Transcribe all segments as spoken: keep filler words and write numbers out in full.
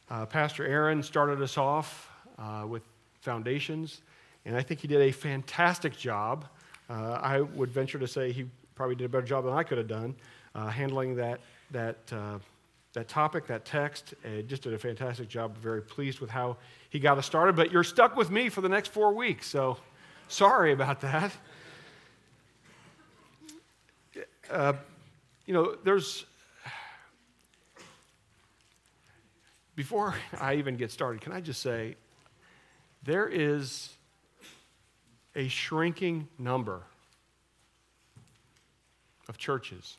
Uh, Pastor Aaron started us off uh, with foundations, and I think he did a fantastic job. Uh, I would venture to say he probably did a better job than I could have done uh, handling that that uh, that topic, that text. Uh, just did a fantastic job. Very pleased with how he got us started. But you're stuck with me for the next four weeks, so sorry about that. Uh, you know, there's. Before I even get started, can I just say, there is a shrinking number of churches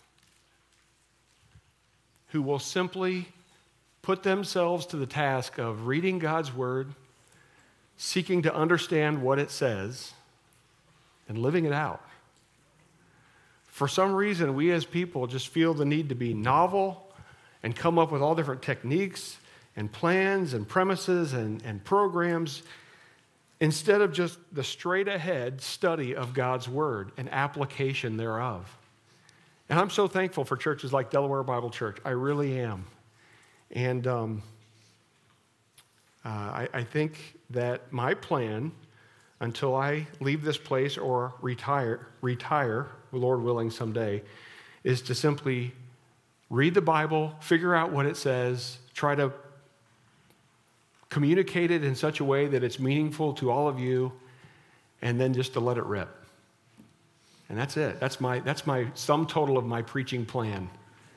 who will simply put themselves to the task of reading God's Word, seeking to understand what it says, and living it out. For some reason, we as people just feel the need to be novel and come up with all different techniques and plans and premises and, and programs instead of just the straight-ahead study of God's Word and application thereof. And I'm so thankful for churches like Delaware Bible Church. I really am. And um, uh, I, I think that my plan, until I leave this place or retire, retire, Lord willing someday, is to simply read the Bible, figure out what it says, try to communicate it in such a way that it's meaningful to all of you, and then just to let it rip. And that's it. That's my that's my sum total of my preaching plan.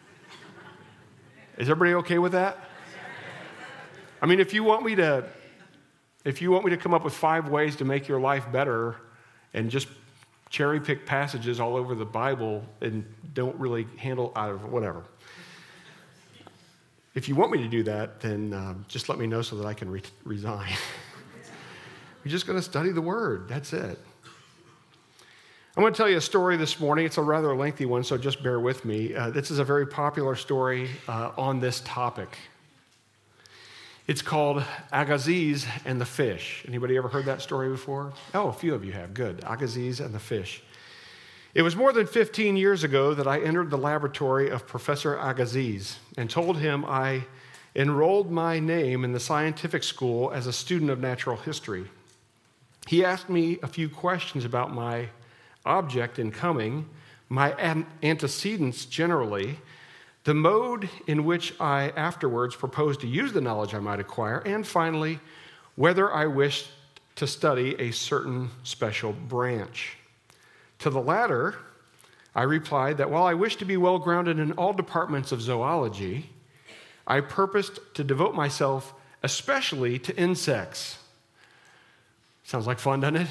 Is everybody okay with that? I mean, if you want me to if you want me to come up with five ways to make your life better and just cherry pick passages all over the Bible and don't really handle out of whatever. If you want me to do that, then um, just let me know so that I can re- resign. We're just going to study the Word. That's it. I'm going to tell you a story this morning. It's a rather lengthy one, so just bear with me. Uh, this is a very popular story uh, on this topic. It's called Agassiz and the Fish. Anybody ever heard that story before? Oh, a few of you have. Good. Agassiz and the Fish. It was more than fifteen years ago that I entered the laboratory of Professor Agassiz and told him I enrolled my name in the scientific school as a student of natural history. He asked me a few questions about my object in coming, my an- antecedents generally, the mode in which I afterwards proposed to use the knowledge I might acquire, and finally, whether I wished to study a certain special branch. To the latter, I replied that while I wished to be well-grounded in all departments of zoology, I purposed to devote myself especially to insects. Sounds like fun, doesn't it?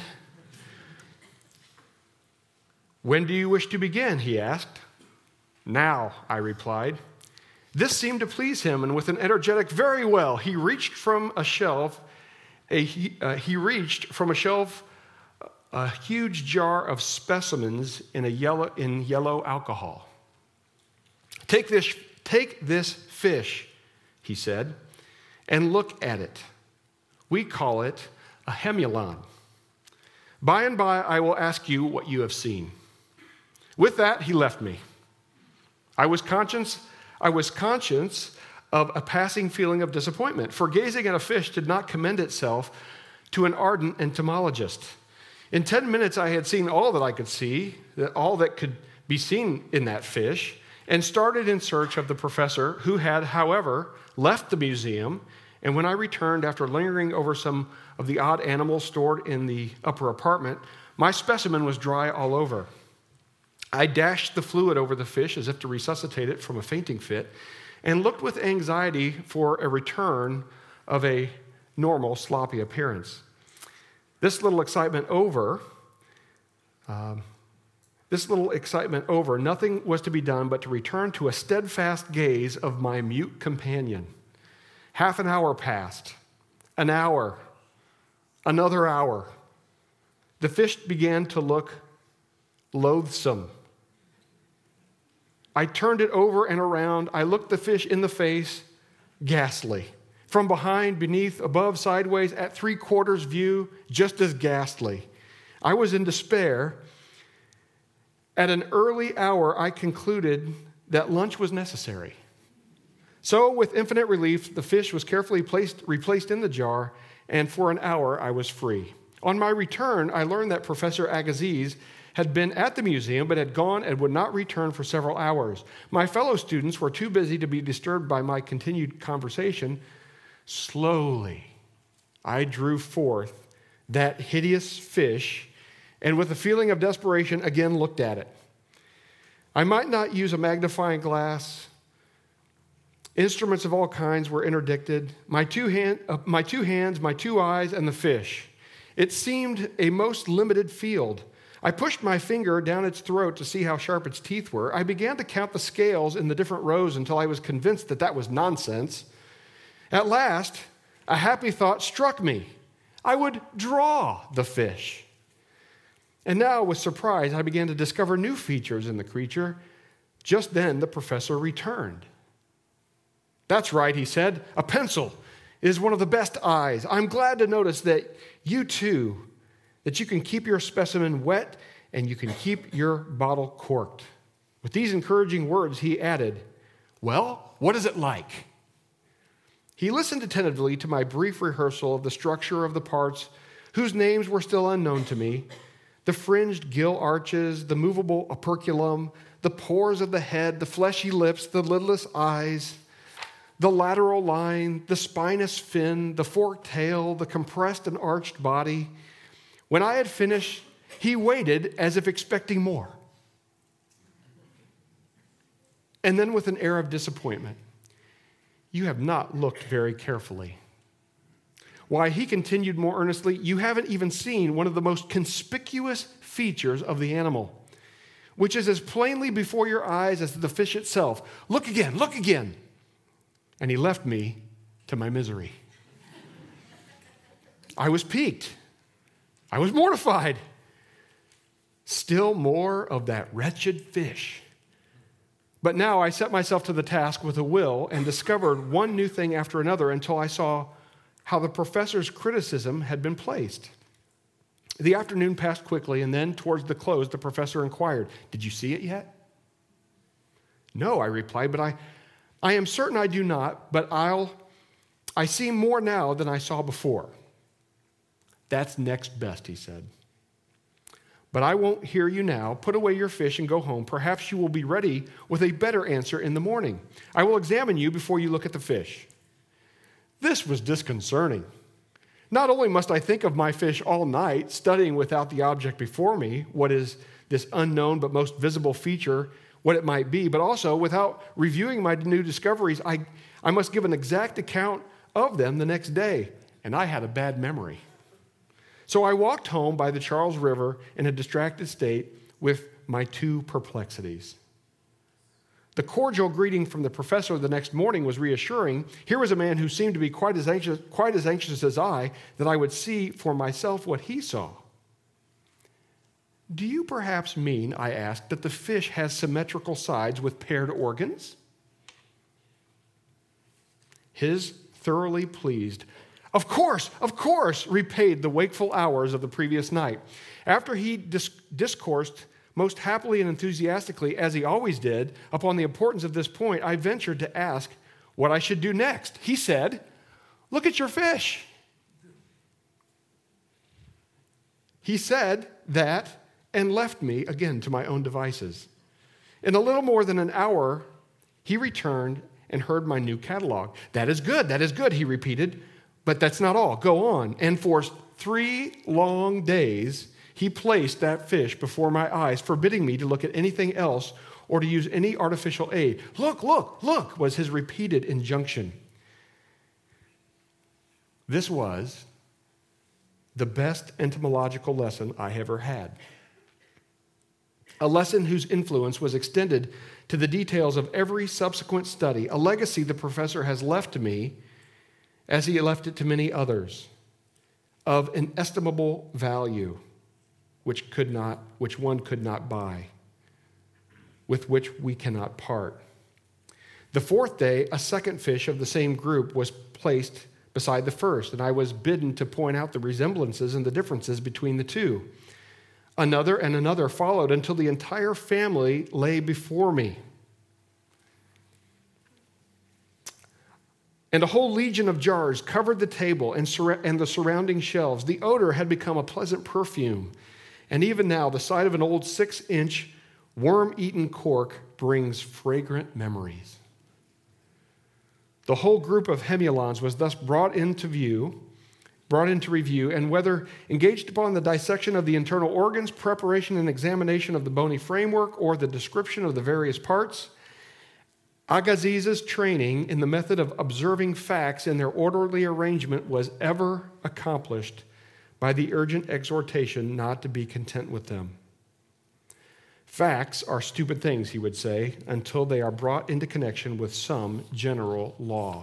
When do you wish to begin? He asked. Now, I replied. This seemed to please him, and with an energetic "very well," he reached from a shelf. A, he, uh, he reached from a shelf a huge jar of specimens in a yellow in yellow alcohol. Take this, take this fish, he said, and look at it. We call it a hemulon. By and by, I will ask you what you have seen. With that, he left me. I was conscious, I was conscious of a passing feeling of disappointment, for gazing at a fish did not commend itself to an ardent entomologist. In ten minutes, I had seen all that I could see, all that could be seen in that fish, and started in search of the professor, who had, however, left the museum. And when I returned after lingering over some of the odd animals stored in the upper apartment, my specimen was dry all over. I dashed the fluid over the fish as if to resuscitate it from a fainting fit, and looked with anxiety for a return of a normal, sloppy appearance. This little excitement over, um, this little excitement over, nothing was to be done but to return to a steadfast gaze of my mute companion. Half an hour passed, an hour, another hour. The fish began to look loathsome. I turned it over and around. I looked the fish in the face, ghastly. From behind, beneath, above, sideways, at three-quarters view, just as ghastly. I was in despair. At an early hour, I concluded that lunch was necessary. So, with infinite relief, the fish was carefully placed, replaced in the jar, and for an hour I was free. On my return, I learned that Professor Agassiz had been at the museum but had gone and would not return for several hours. My fellow students were too busy to be disturbed by my continued conversation. Slowly, I drew forth that hideous fish and with a feeling of desperation again looked at it. I might not use a magnifying glass. Instruments of all kinds were interdicted. My two, hand, uh, my two hands, my two eyes, and the fish. It seemed a most limited field. I pushed my finger down its throat to see how sharp its teeth were. I began to count the scales in the different rows until I was convinced that that was nonsense. At last, a happy thought struck me. I would draw the fish. And now, with surprise, I began to discover new features in the creature. Just then, the professor returned. That's right, he said. A pencil is one of the best eyes. I'm glad to notice that you too, that you can keep your specimen wet and you can keep your bottle corked. With these encouraging words, he added, well, what is it like? He listened attentively to my brief rehearsal of the structure of the parts whose names were still unknown to me, the fringed gill arches, the movable operculum, the pores of the head, the fleshy lips, the lidless eyes, the lateral line, the spinous fin, the forked tail, the compressed and arched body. When I had finished, he waited as if expecting more. And then with an air of disappointment, you have not looked very carefully. Why, he continued more earnestly, you haven't even seen one of the most conspicuous features of the animal, which is as plainly before your eyes as the fish itself. Look again, look again. And he left me to my misery. I was piqued. I was mortified. Still more of that wretched fish. But now I set myself to the task with a will and discovered one new thing after another until I saw how the professor's criticism had been placed. The afternoon passed quickly, and then towards the close, the professor inquired, "Did you see it yet?" "No," I replied, but I, I am certain I do not, but I'll, I see more now than I saw before. "That's next best," he said. "But I won't hear you now. Put away your fish and go home. Perhaps you will be ready with a better answer in the morning. I will examine you before you look at the fish." This was disconcerting. Not only must I think of my fish all night, studying without the object before me, what is this unknown but most visible feature, what it might be, but also without reviewing my new discoveries, I, I must give an exact account of them the next day, and I had a bad memory. So I walked home by the Charles River in a distracted state with my two perplexities. The cordial greeting from the professor the next morning was reassuring. Here was a man who seemed to be quite as anxious, quite as anxious as I that I would see for myself what he saw. "Do you perhaps mean," I asked, "that the fish has symmetrical sides with paired organs?" His thoroughly pleased, "Of course, of course," repaid the wakeful hours of the previous night. After he dis- discoursed most happily and enthusiastically, as he always did, upon the importance of this point, I ventured to ask what I should do next. He said, "Look at your fish." He said that and left me again to my own devices. In a little more than an hour, he returned and heard my new catalog. "That is good, that is good," he repeated. "But that's not all. Go on." And for three long days, he placed that fish before my eyes, forbidding me to look at anything else or to use any artificial aid. "Look, look, look," was his repeated injunction. This was the best entomological lesson I ever had. A lesson whose influence was extended to the details of every subsequent study, a legacy the professor has left to me as he left it to many others, of inestimable value, which could not, which one could not buy, with which we cannot part. The fourth day, a second fish of the same group was placed beside the first, and I was bidden to point out the resemblances and the differences between the two. Another and another followed until the entire family lay before me. And a whole legion of jars covered the table and, sur- and the surrounding shelves. The odor had become a pleasant perfume. And even now, the sight of an old six-inch worm-eaten cork brings fragrant memories. The whole group of hemulons was thus brought into view, brought into review, and whether engaged upon the dissection of the internal organs, preparation and examination of the bony framework, or the description of the various parts, Agaziz's training in the method of observing facts in their orderly arrangement was ever accomplished by the urgent exhortation not to be content with them. Facts are stupid things, he would say, until they are brought into connection with some general law.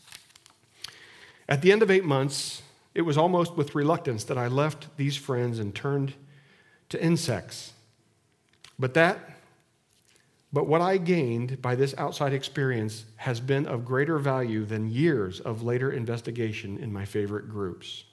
At the end of eight months, it was almost with reluctance that I left these friends and turned to insects. But that But what I gained by this outside experience has been of greater value than years of later investigation in my favorite groups.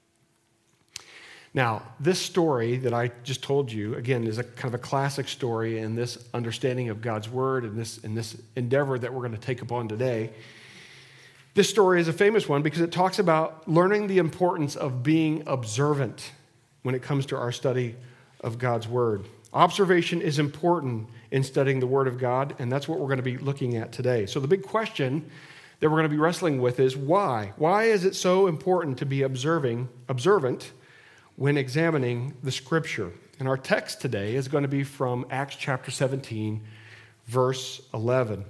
Now, this story that I just told you, again, is a kind of a classic story in this understanding of God's word and this, in this endeavor that we're going to take upon today. This story is a famous one because it talks about learning the importance of being observant when it comes to our study of God's word. Observation is important in studying the Word of God, and that's what we're going to be looking at today. So the big question that we're going to be wrestling with is why? Why is it so important to be observing, observant when examining the Scripture? And our text today is going to be from Acts chapter seventeen, verse eleven.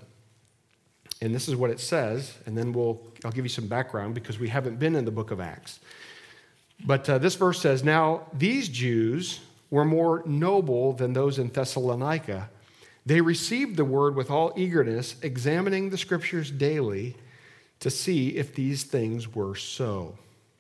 And this is what it says, and then we'll I'll give you some background because we haven't been in the book of Acts. But uh, this verse says, "Now these Jews were more noble than those in Thessalonica. They received the word with all eagerness, examining the scriptures daily to see if these things were so."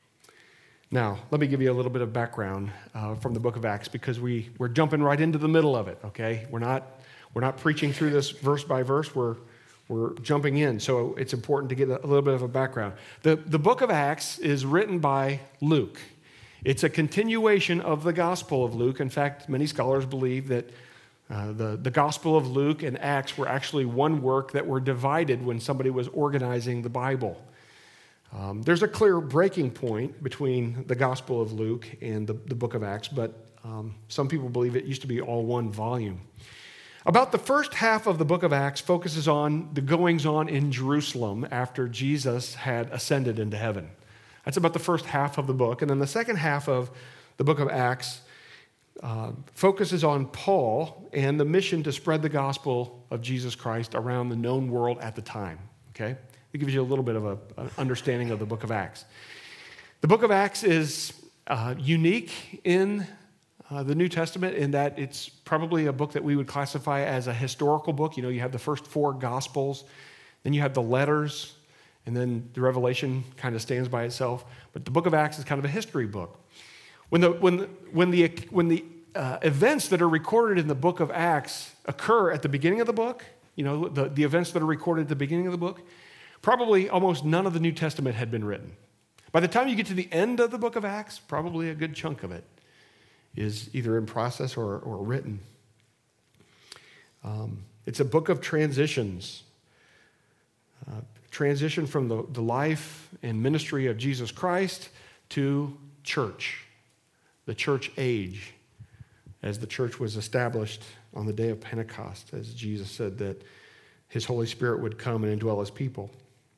Now, let me give you a little bit of background uh, from the book of Acts because we, we're jumping right into the middle of it, okay? We're not, we're not preaching through this verse by verse. We're, we're jumping in, so it's important to get a little bit of a background. The, the book of Acts is written by Luke. It's a continuation of the Gospel of Luke. In fact, many scholars believe that uh, the, the Gospel of Luke and Acts were actually one work that were divided when somebody was organizing the Bible. Um, there's a clear breaking point between the Gospel of Luke and the, the book of Acts, but um, some people believe it used to be all one volume. About the first half of the book of Acts focuses on the goings-on in Jerusalem after Jesus had ascended into heaven. That's about the first half of the book. And then the second half of the book of Acts uh, focuses on Paul and the mission to spread the gospel of Jesus Christ around the known world at the time. Okay? It gives you a little bit of a, an understanding of the book of Acts. The book of Acts is uh, unique in uh, the New Testament in that it's probably a book that we would classify as a historical book. You know, you have the first four gospels, then you have the letters, and then the Revelation kind of stands by itself. But the book of Acts is kind of a history book. When the, when the, when the, when the uh, events that are recorded in the book of Acts occur at the beginning of the book, you know, the, the events that are recorded at the beginning of the book, probably almost none of the New Testament had been written. By the time you get to the end of the book of Acts, probably a good chunk of it is either in process or, or written. Um, it's a book of transitions. Uh, transition from the, the life and ministry of Jesus Christ to church, the church age, as the church was established on the day of Pentecost, as Jesus said that his Holy Spirit would come and indwell his people.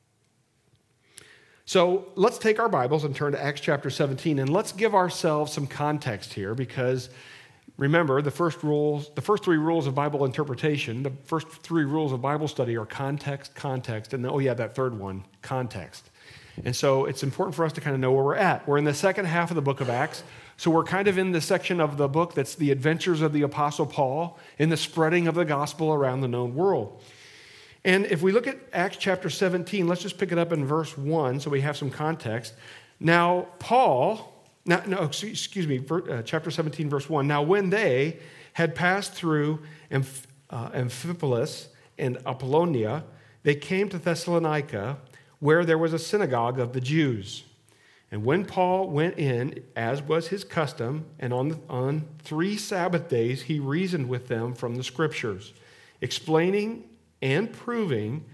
So let's take our Bibles and turn to Acts chapter seventeen, and let's give ourselves some context here because remember, the first rules, the first three rules of Bible interpretation, the first three rules of Bible study are context, context, and oh yeah, that third one, context. And so it's important for us to kind of know where we're at. We're in the second half of the book of Acts, so we're kind of in the section of the book that's the adventures of the Apostle Paul in the spreading of the gospel around the known world. And if we look at Acts chapter seventeen, let's just pick it up in verse one so we have some context. Now, Paul, now, no, excuse me, uh, chapter seventeen, verse one. Now, when they had passed through Amph- uh, Amphipolis and Apollonia, they came to Thessalonica, where there was a synagogue of the Jews. And when Paul went in, as was his custom, and on, the, on three Sabbath days, he reasoned with them from the Scriptures, explaining and proving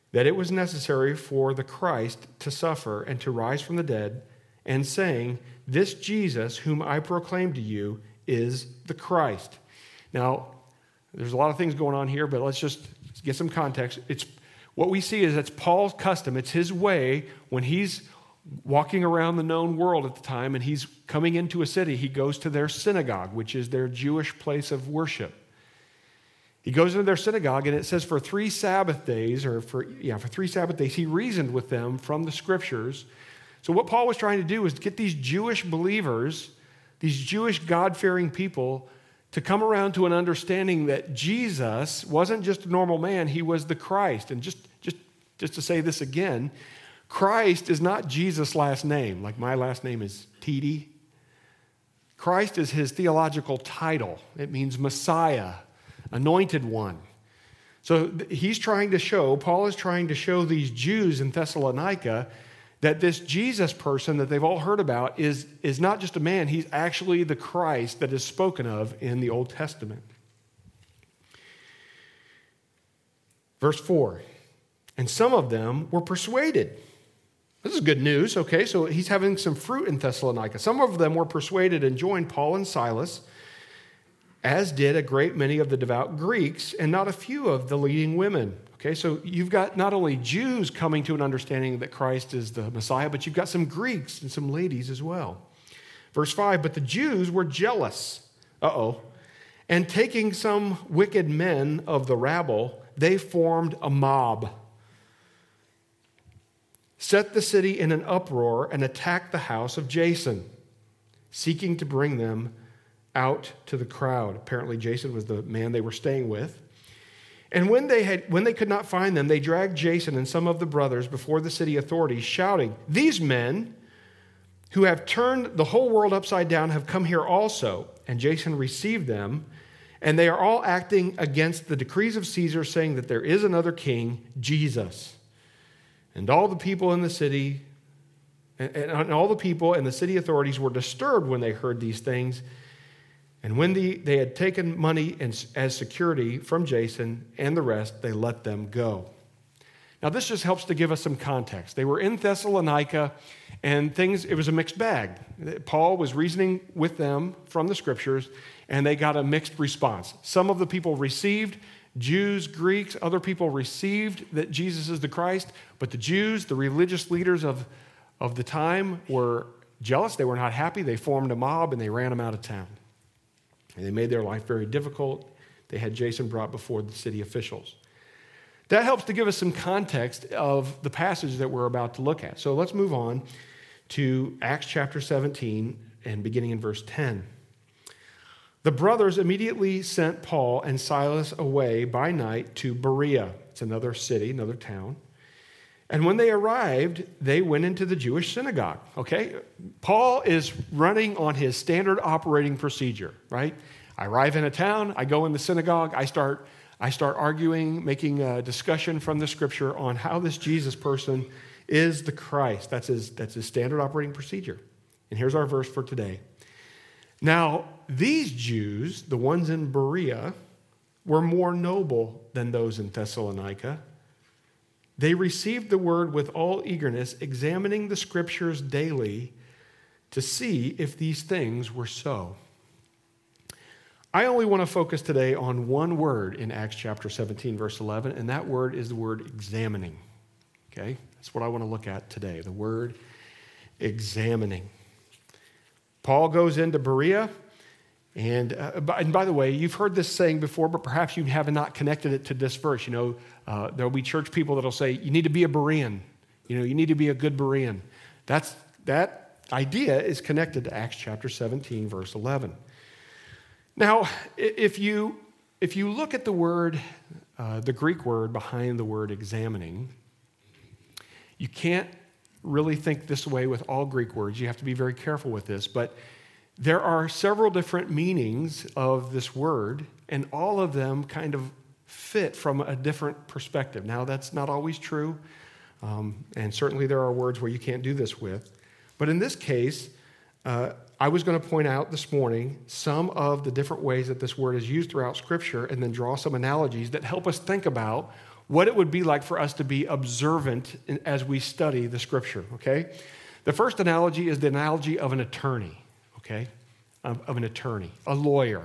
that it was necessary for the Christ to suffer and to rise from the dead, and saying, this Jesus whom I proclaim to you is the Christ. Now, there's a lot of things going on here, but let's just get some context. It's what we see is it's Paul's custom. It's his way when he's walking around the known world at the time and he's coming into a city, he goes to their synagogue, which is their Jewish place of worship. He goes into their synagogue, and it says for three Sabbath days, or for yeah, for three Sabbath days, he reasoned with them from the Scriptures. So what Paul was trying to do was get these Jewish believers, these Jewish God-fearing people, to come around to an understanding that Jesus wasn't just a normal man, he was the Christ. And just, just, just to say this again, Christ is not Jesus' last name, like my last name is Titi. Christ is his theological title. It means Messiah, anointed one. So he's trying to show, Paul is trying to show these Jews in Thessalonica that this Jesus person that they've all heard about is, is not just a man, he's actually the Christ that is spoken of in the Old Testament. Verse four, and some of them were persuaded. This is good news, okay? So he's having some fruit in Thessalonica. Some of them were persuaded and joined Paul and Silas, as did a great many of the devout Greeks, and not a few of the leading women. Okay, so you've got not only Jews coming to an understanding that Christ is the Messiah, but you've got some Greeks and some ladies as well. Verse five, but the Jews were jealous. Uh-oh. And taking some wicked men of the rabble, they formed a mob, set the city in an uproar, and attacked the house of Jason, seeking to bring them out to the crowd. Apparently, Jason was the man they were staying with. And when they had, when they could not find them, they dragged Jason and some of the brothers before the city authorities, shouting, these men who have turned the whole world upside down have come here also. And Jason received them, and they are all acting against the decrees of Caesar, saying that there is another king, Jesus. And all the people in the city, and, and all the people and the city authorities were disturbed when they heard these things. And when the, they had taken money as security from Jason and the rest, they let them go. Now, this just helps to give us some context. They were in Thessalonica, and things, it was a mixed bag. Paul was reasoning with them from the Scriptures, and they got a mixed response. Some of the people received, Jews, Greeks, other people received that Jesus is the Christ, but the Jews, the religious leaders of, of the time, were jealous. They were not happy. They formed a mob, and they ran them out of town. And they made their life very difficult. They had Jason brought before the city officials. That helps to give us some context of the passage that we're about to look at. So let's move on to Acts chapter seventeen and beginning in verse ten. The brothers immediately sent Paul and Silas away by night to Berea. It's another city, another town. And when they arrived, they went into the Jewish synagogue, okay? Paul is running on his standard operating procedure, right? I arrive in a town, I go in the synagogue, I start, I start arguing, making a discussion from the Scripture on how this Jesus person is the Christ. That's his, that's his standard operating procedure. And here's our verse for today. Now, these Jews, the ones in Berea, were more noble than those in Thessalonica. They received the word with all eagerness, examining the Scriptures daily to see if these things were so. I only want to focus today on one word in Acts chapter seventeen, verse eleven, and that word is the word examining. Okay? That's what I want to look at today, the word examining. Paul goes into Berea, and, uh, by, and by the way, you've heard this saying before, but perhaps you have not connected it to this verse. You know, uh, there'll be church people that'll say, you need to be a Berean. You know, you need to be a good Berean. That's, that idea is connected to Acts chapter seventeen, verse eleven. Now, if you, if you look at the word, uh, the Greek word behind the word examining, you can't really think this way with all Greek words. You have to be very careful with this, but there are several different meanings of this word, and all of them kind of fit from a different perspective. Now, that's not always true, um, and certainly there are words where you can't do this with. But in this case, uh, I was going to point out this morning some of the different ways that this word is used throughout Scripture and then draw some analogies that help us think about what it would be like for us to be observant in, as we study the Scripture, okay? The first analogy is the analogy of an attorney, okay? Of, of an attorney, a lawyer.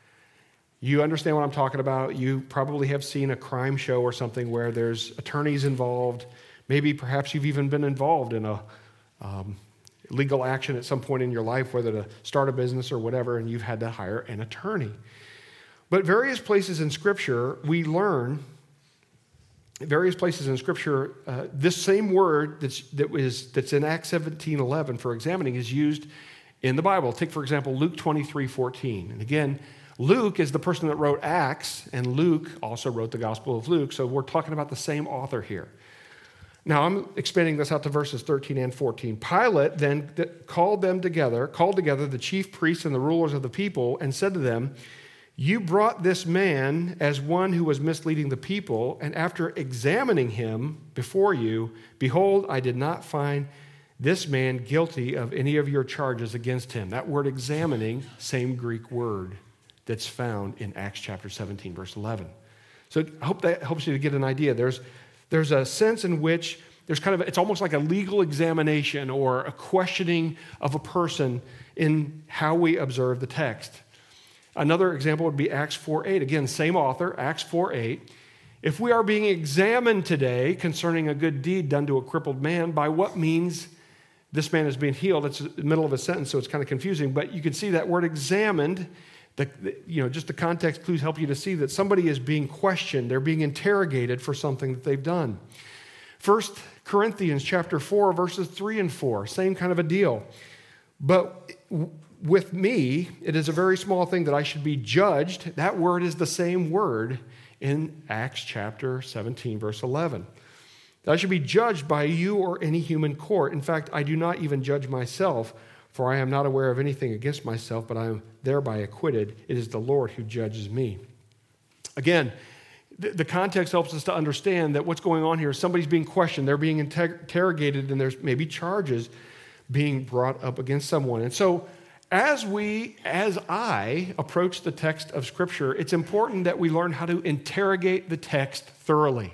You understand what I'm talking about? You probably have seen a crime show or something where there's attorneys involved. Maybe perhaps you've even been involved in a um, legal action at some point in your life, whether to start a business or whatever, and you've had to hire an attorney. But various places in Scripture, we learn, various places in Scripture, uh, this same word that's, that was, that's in Acts seventeen eleven for examining is used in the Bible. Take, for example, Luke twenty-three fourteen. And again, Luke is the person that wrote Acts, and Luke also wrote the Gospel of Luke, so we're talking about the same author here. Now, I'm expanding this out to verses thirteen and fourteen. Pilate then called them together, called together the chief priests and the rulers of the people, and said to them, "You brought this man as one who was misleading the people, and after examining him before you, behold, I did not find this man guilty of any of your charges against him." That word examining, same Greek word that's found in Acts chapter seventeen, verse eleven. So I hope that helps you to get an idea. There's, there's a sense in which there's kind of, it's almost like a legal examination or a questioning of a person in how we observe the text. Another example would be Acts four eight. Again, same author, Acts four eight. If we are being examined today concerning a good deed done to a crippled man, by what means this man is being healed? It's the middle of a sentence, so it's kind of confusing, but you can see that word examined. The, the, you know, just the context clues help you to see that somebody is being questioned. They're being interrogated for something that they've done. First Corinthians chapter four, verses three and four, same kind of a deal. But with me, it is a very small thing that I should be judged. That word is the same word in Acts chapter seventeen, verse eleven. That I should be judged by you or any human court. In fact, I do not even judge myself, for I am not aware of anything against myself, but I am thereby acquitted. It is the Lord who judges me. Again, the context helps us to understand that what's going on here is somebody's being questioned, they're being inter- interrogated, and there's maybe charges being brought up against someone. And so as we, as I approach the text of Scripture, it's important that we learn how to interrogate the text thoroughly.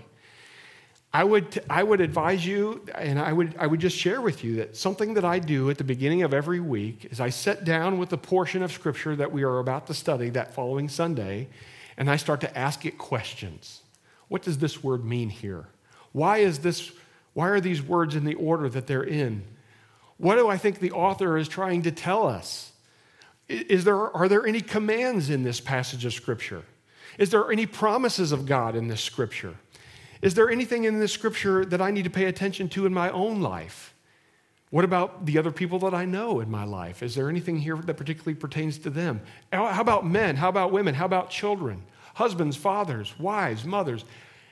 I would, I would advise you, and I would, I would just share with you that something that I do at the beginning of every week is I sit down with the portion of Scripture that we are about to study that following Sunday, and I start to ask it questions. What does this word mean here? Why is this, why are these words in the order that they're in? What do I think the author is trying to tell us? Is there, are there any commands in this passage of Scripture? Is there any promises of God in this Scripture? Is there anything in this Scripture that I need to pay attention to in my own life? What about the other people that I know in my life? Is there anything here that particularly pertains to them? How about men? How about women? How about children? Husbands, fathers, wives, mothers.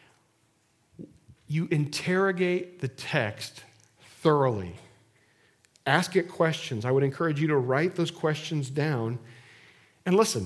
You interrogate the text thoroughly. Ask it questions. I would encourage you to write those questions down. And listen,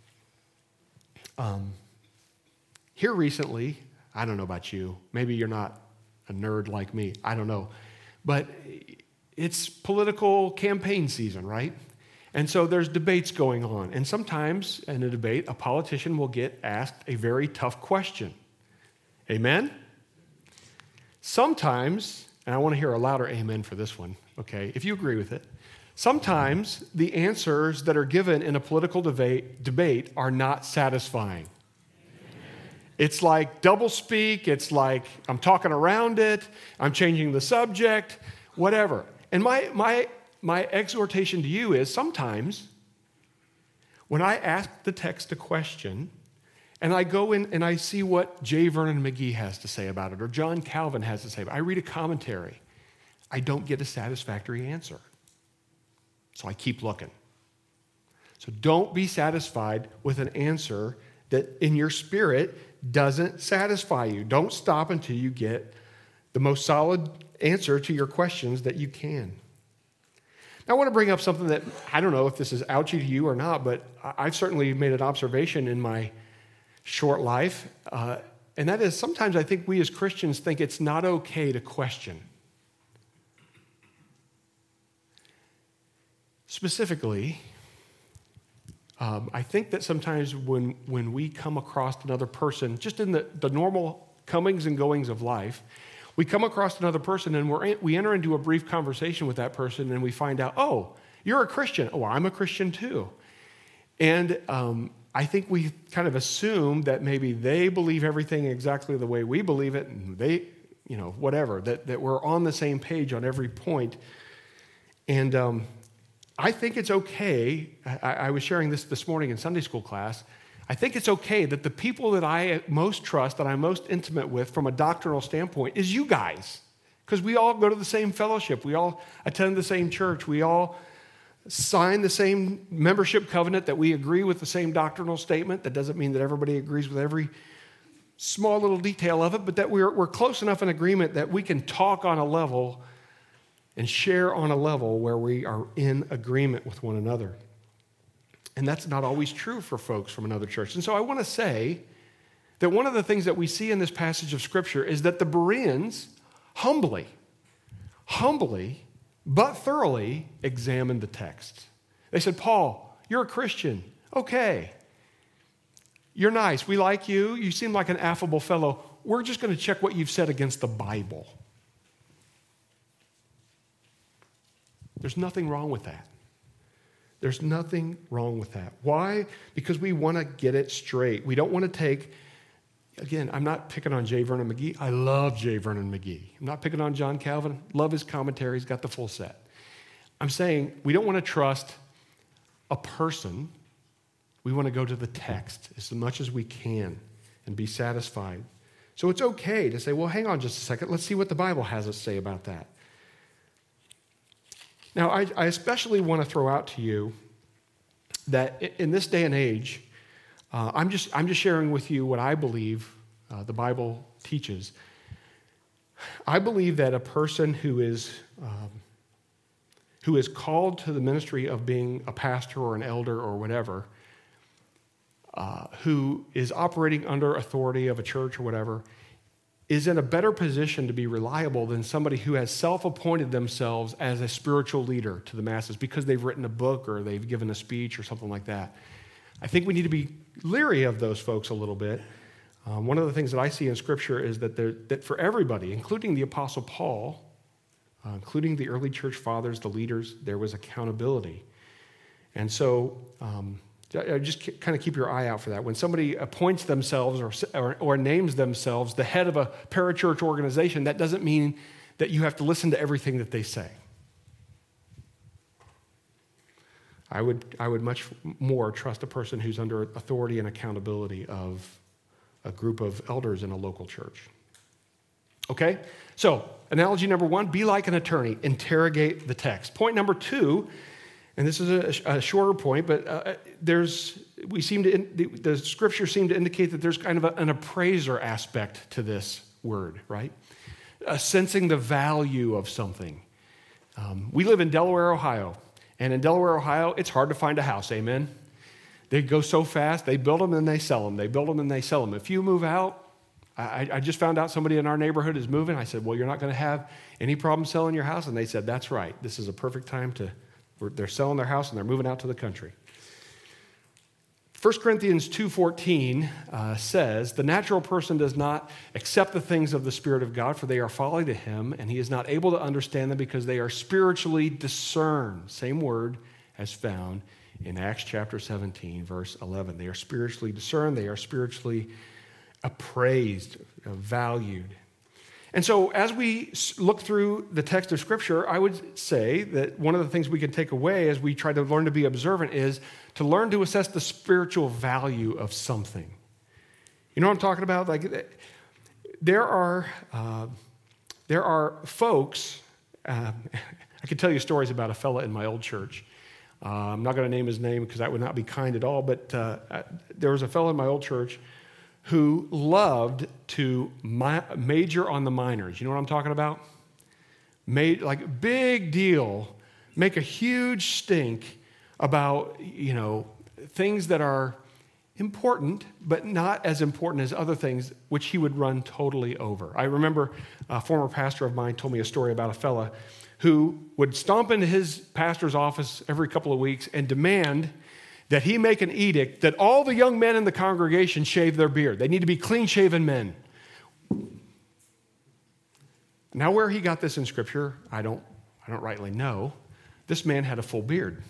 um, here recently, I don't know about you. Maybe you're not a nerd like me. I don't know. But it's political campaign season, right? And so there's debates going on. And sometimes in a debate, a politician will get asked a very tough question. Amen? Sometimes, and I want to hear a louder amen for this one, okay, if you agree with it. Sometimes the answers that are given in a political debate, debate are not satisfying. It's like doublespeak. It's like I'm talking around it. I'm changing the subject, whatever. And my, my, my exhortation to you is sometimes when I ask the text a question and I go in and I see what J. Vernon McGee has to say about it or John Calvin has to say about it, I read a commentary, I don't get a satisfactory answer. So I keep looking. So don't be satisfied with an answer that in your spirit doesn't satisfy you. Don't stop until you get the most solid answer to your questions that you can. Now, I want to bring up something that I don't know if this is ouchy to you or not, but I've certainly made an observation in my short life, uh, and that is sometimes I think we as Christians think it's not okay to question. Specifically, Um, I think that sometimes when, when we come across another person, just in the, the normal comings and goings of life, we come across another person and we're in, we enter into a brief conversation with that person and we find out, oh, you're a Christian. Oh, I'm a Christian too. And um, I think we kind of assume that maybe they believe everything exactly the way we believe it, and they, you know, whatever, that, that we're on the same page on every point. And um, I think it's okay. I, I was sharing this this morning in Sunday school class. I think it's okay that the people that I most trust, that I'm most intimate with from a doctrinal standpoint, is you guys. Because we all go to the same fellowship. We all attend the same church. We all sign the same membership covenant, that we agree with the same doctrinal statement. That doesn't mean that everybody agrees with every small little detail of it, but that we're, we're close enough in agreement that we can talk on a level and share on a level where we are in agreement with one another. And that's not always true for folks from another church. And so I want to say that one of the things that we see in this passage of Scripture is that the Bereans humbly, humbly, but thoroughly examined the text. They said, Paul, you're a Christian. Okay. You're nice. We like you. You seem like an affable fellow. We're just going to check what you've said against the Bible. There's nothing wrong with that. There's nothing wrong with that. Why? Because we want to get it straight. We don't want to take, again, I'm not picking on J. Vernon McGee. I love J. Vernon McGee. I'm not picking on John Calvin. Love his commentary. He's got the full set. I'm saying we don't want to trust a person. We want to go to the text as much as we can and be satisfied. So it's okay to say, well, hang on just a second. Let's see what the Bible has to say about that. Now, I, I especially want to throw out to you that in this day and age, uh, I'm just I'm just sharing with you what I believe uh, the Bible teaches. I believe that a person who is um, who is called to the ministry of being a pastor or an elder or whatever, uh, who is operating under authority of a church or whatever, is in a better position to be reliable than somebody who has self-appointed themselves as a spiritual leader to the masses because they've written a book or they've given a speech or something like that. I think we need to be leery of those folks a little bit. Um, one of the things that I see in Scripture is that, there, that for everybody, including the Apostle Paul, uh, including the early church fathers, the leaders, there was accountability. And so um, just kind of keep your eye out for that. When somebody appoints themselves or, or, or names themselves the head of a parachurch organization, that doesn't mean that you have to listen to everything that they say. I would, I would much more trust a person who's under authority and accountability of a group of elders in a local church. Okay? So, analogy number one, be like an attorney. Interrogate the text. Point number two, and this is a, a shorter point, but uh, there's we seem to in, the, the Scripture seem to indicate that there's kind of a, an appraiser aspect to this word, right? Uh, sensing the value of something. Um, we live in Delaware, Ohio, and in Delaware, Ohio, it's hard to find a house. Amen. They go so fast. They build them and they sell them. They build them and they sell them. If you move out, I, I just found out somebody in our neighborhood is moving. I said, "Well, you're not going to have any problem selling your house," and they said, "That's right. This is a perfect time to." They're selling their house and they're moving out to the country. First Corinthians two fourteen uh, says, "The natural person does not accept the things of the Spirit of God, for they are folly to him, and he is not able to understand them because they are spiritually discerned." Same word as found in Acts chapter seventeen, verse eleven. They are spiritually discerned. They are spiritually appraised, uh, valued. And so as we look through the text of Scripture, I would say that one of the things we can take away as we try to learn to be observant is to learn to assess the spiritual value of something. You know what I'm talking about? Like, there are, uh, there are folks, uh, I could tell you stories about a fella in my old church. Uh, I'm not going to name his name because that would not be kind at all, but uh, there was a fellow in my old church who loved to mi- major on the minors. You know what I'm talking about? Made like big deal, make a huge stink about, you know, things that are important, but not as important as other things, which he would run totally over. I remember a former pastor of mine told me a story about a fella who would stomp into his pastor's office every couple of weeks and demand that he make an edict that all the young men in the congregation shave their beard. They need to be clean-shaven men. Now, where he got this in Scripture, I don't, I don't rightly know. This man had a full beard.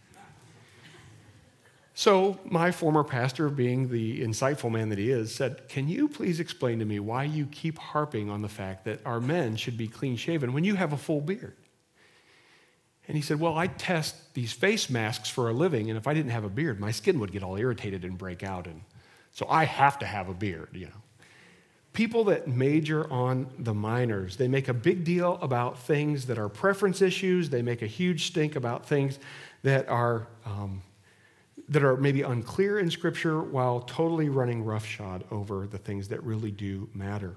So my former pastor, being the insightful man that he is, said, can you please explain to me why you keep harping on the fact that our men should be clean-shaven when you have a full beard? And he said, well, I test these face masks for a living, and if I didn't have a beard, my skin would get all irritated and break out, and so I have to have a beard, you know. People that major on the minors, they make a big deal about things that are preference issues. They make a huge stink about things that are um, that are maybe unclear in Scripture while totally running roughshod over the things that really do matter.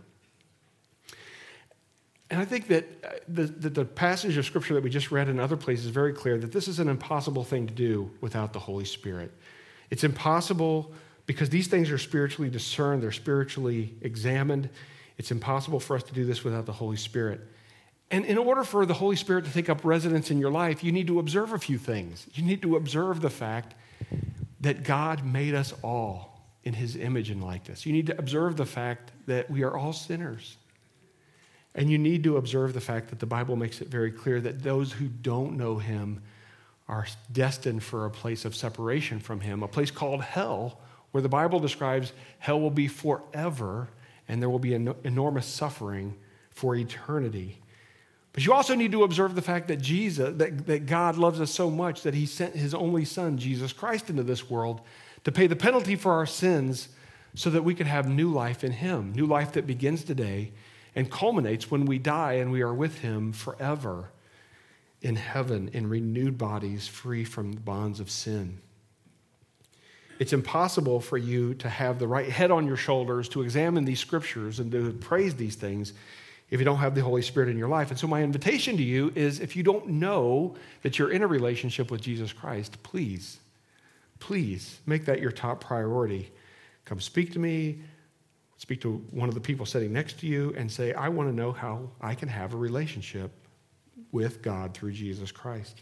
And I think that the, the, the passage of Scripture that we just read in other places is very clear that this is an impossible thing to do without the Holy Spirit. It's impossible because these things are spiritually discerned, they're spiritually examined. It's impossible for us to do this without the Holy Spirit. And in order for the Holy Spirit to take up residence in your life, you need to observe a few things. You need to observe the fact that God made us all in his image and likeness. You need to observe the fact that we are all sinners. And you need to observe the fact that the Bible makes it very clear that those who don't know him are destined for a place of separation from him, a place called hell, where the Bible describes hell will be forever and there will be an enormous suffering for eternity. But you also need to observe the fact that Jesus, that, that God loves us so much that he sent his only son, Jesus Christ, into this world to pay the penalty for our sins so that we could have new life in him, new life that begins today and culminates when we die and we are with him forever in heaven in renewed bodies free from the bonds of sin. It's impossible for you to have the right head on your shoulders to examine these scriptures and to praise these things if you don't have the Holy Spirit in your life. And so my invitation to you is, if you don't know that you're in a relationship with Jesus Christ, please, please make that your top priority. Come speak to me, speak to one of the people sitting next to you and say, I want to know how I can have a relationship with God through Jesus Christ.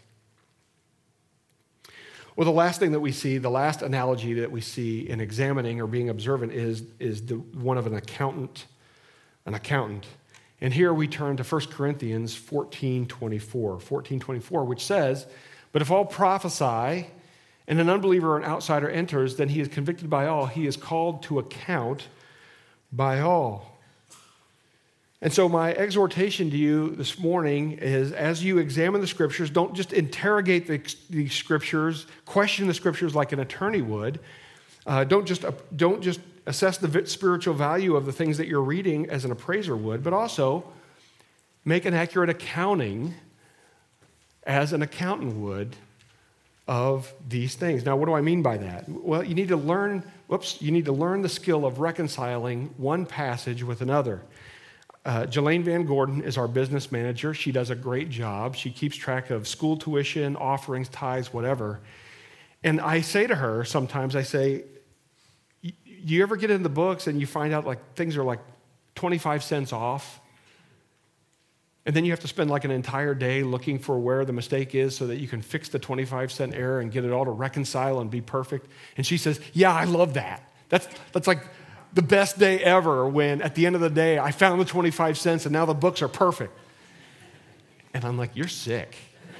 Well, the last thing that we see, the last analogy that we see in examining or being observant is, is the one of an accountant, an accountant. And here we turn to First Corinthians fourteen twenty-four, fourteen twenty-four, which says, but if all prophesy and an unbeliever or an outsider enters, then he is convicted by all. He is called to account by all. And so my exhortation to you this morning is, as you examine the scriptures, don't just interrogate the, the scriptures, question the scriptures like an attorney would. Uh, don't just uh, don't just assess the spiritual value of the things that you're reading as an appraiser would, but also make an accurate accounting as an accountant would of these things. Now, what do I mean by that? Well, you need to learn, whoops, you need to learn the skill of reconciling one passage with another. Uh, Jelaine Van Gordon is our business manager. She does a great job. She keeps track of school tuition, offerings, tithes, whatever. And I say to her sometimes, I say, you ever get in the books and you find out like things are like twenty-five cents off? And then you have to spend like an entire day looking for where the mistake is so that you can fix the twenty-five cent error and get it all to reconcile and be perfect. And she says, yeah, I love that. That's, that's like the best day ever, when at the end of the day, I found the twenty-five cents and now the books are perfect. And I'm like, you're sick.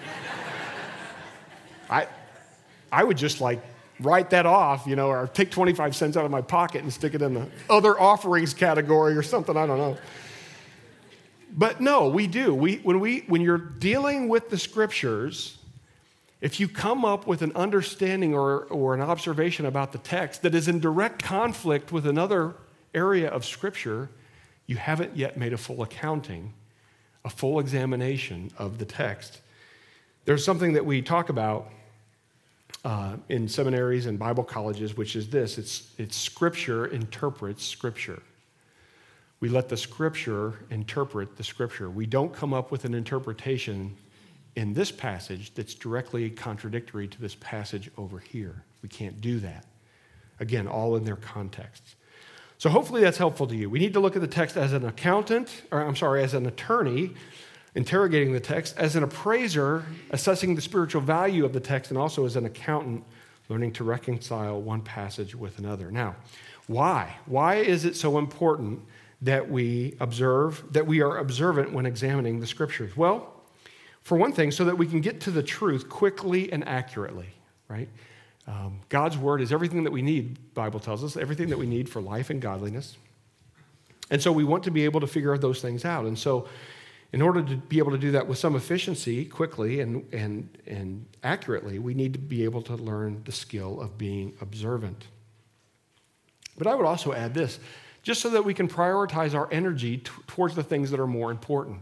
I, I would just like write that off, you know, or take twenty-five cents out of my pocket and stick it in the other offerings category or something, I don't know. But no, we do. We, when, we, when you're dealing with the scriptures, if you come up with an understanding or, or an observation about the text that is in direct conflict with another area of Scripture, you haven't yet made a full accounting, a full examination of the text. There's something that we talk about uh, in seminaries and Bible colleges, which is this. It's, it's Scripture interprets Scripture. We let the Scripture interpret the Scripture. We don't come up with an interpretation in this passage that's directly contradictory to this passage over here. We can't do that. Again, all in their contexts. So hopefully that's helpful to you. We need to look at the text as an accountant, or I'm sorry, as an attorney, interrogating the text, as an appraiser, assessing the spiritual value of the text, and also as an accountant, learning to reconcile one passage with another. Now, why? Why is it so important that we observe, that we are observant when examining the scriptures? Well, for one thing, so that we can get to the truth quickly and accurately, right? Um, God's word is everything that we need, the Bible tells us, everything that we need for life and godliness. And so we want to be able to figure those things out. And so in order to be able to do that with some efficiency, quickly and, and, and accurately, we need to be able to learn the skill of being observant. But I would also add this, just so that we can prioritize our energy t- towards the things that are more important.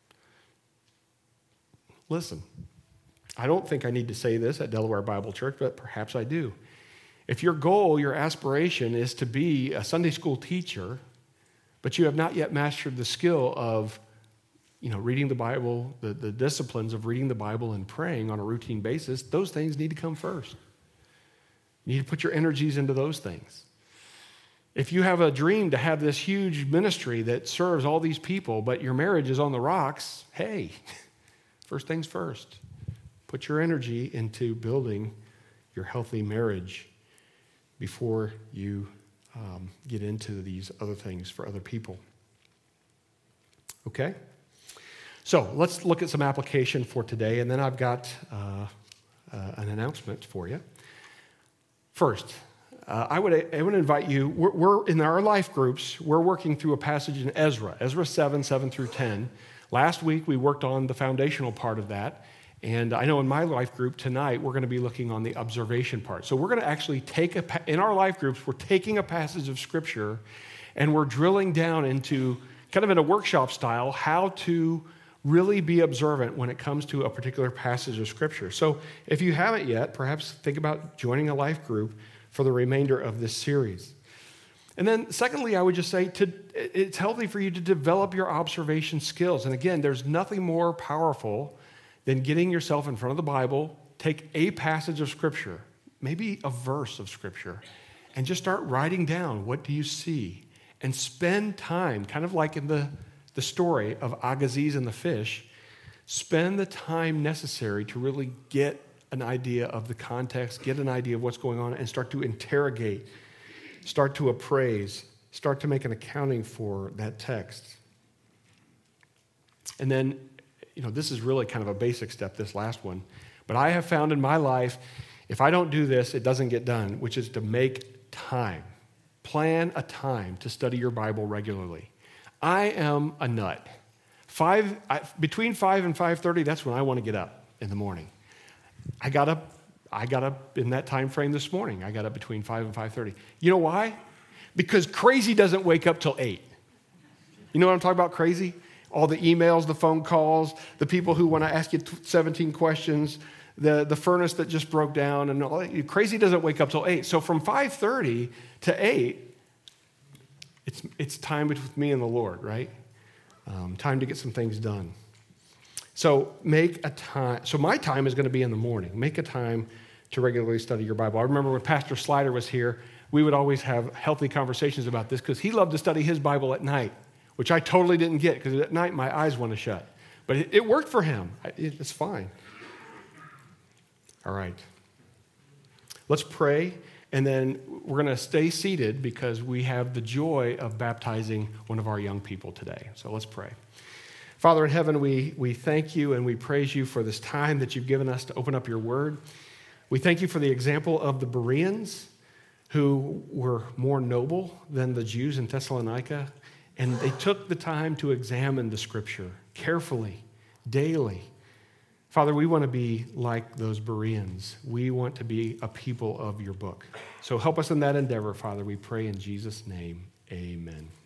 Listen, I don't think I need to say this at Delaware Bible Church, but perhaps I do. If your goal, your aspiration is to be a Sunday school teacher, but you have not yet mastered the skill of, you know, reading the Bible, the, the disciplines of reading the Bible and praying on a routine basis, those things need to come first. You need to put your energies into those things. If you have a dream to have this huge ministry that serves all these people, but your marriage is on the rocks, hey, first things first. Put your energy into building your healthy marriage before you um, get into these other things for other people. Okay? So let's look at some application for today, and then I've got uh, uh, an announcement for you. First, uh, I would I would invite you, we're, we're in our life groups, we're working through a passage in Ezra, Ezra seven, seven through ten. Last week, we worked on the foundational part of that. And I know in my life group tonight, we're going to be looking on the observation part. So we're going to actually take, a in our life groups, we're taking a passage of Scripture and we're drilling down into, kind of in a workshop style, how to really be observant when it comes to a particular passage of Scripture. So if you haven't yet, perhaps think about joining a life group for the remainder of this series. And then secondly, I would just say to, it's healthy for you to develop your observation skills. And again, there's nothing more powerful than getting yourself in front of the Bible, take a passage of Scripture, maybe a verse of Scripture, and just start writing down, what do you see? And spend time, kind of like in the, the story of Agassiz and the fish, spend the time necessary to really get an idea of the context, get an idea of what's going on, and start to interrogate, start to appraise, start to make an accounting for that text. And then, you know, this is really kind of a basic step, this last one. But I have found in my life, if I don't do this, it doesn't get done, which is to make time. Plan a time to study your Bible regularly. I am a nut. Five, I, between five and five thirty, that's when I want to get up in the morning. I got up, I got up in that time frame this morning. I got up between five and five thirty. You know why? Because crazy doesn't wake up till eight. You know what I'm talking about, crazy? All the emails, the phone calls, the people who want to ask you seventeen questions, the, the furnace that just broke down, and all that. Crazy doesn't wake up till eight. So from five thirty to eight, it's, it's time with me and the Lord, right? Um, time to get some things done. So make a time. So my time is going to be in the morning. Make a time to regularly study your Bible. I remember when Pastor Slider was here, we would always have healthy conversations about this because he loved to study his Bible at night, which I totally didn't get because at night my eyes want to shut. But it, it worked for him. It's fine. All right. Let's pray, and then we're going to stay seated because we have the joy of baptizing one of our young people today. So let's pray. Father in heaven, we, we thank you and we praise you for this time that you've given us to open up your word. We thank you for the example of the Bereans who were more noble than the Jews in Thessalonica. And they took the time to examine the Scripture carefully, daily. Father, we want to be like those Bereans. We want to be a people of your book. So help us in that endeavor, Father. We pray in Jesus' name, amen.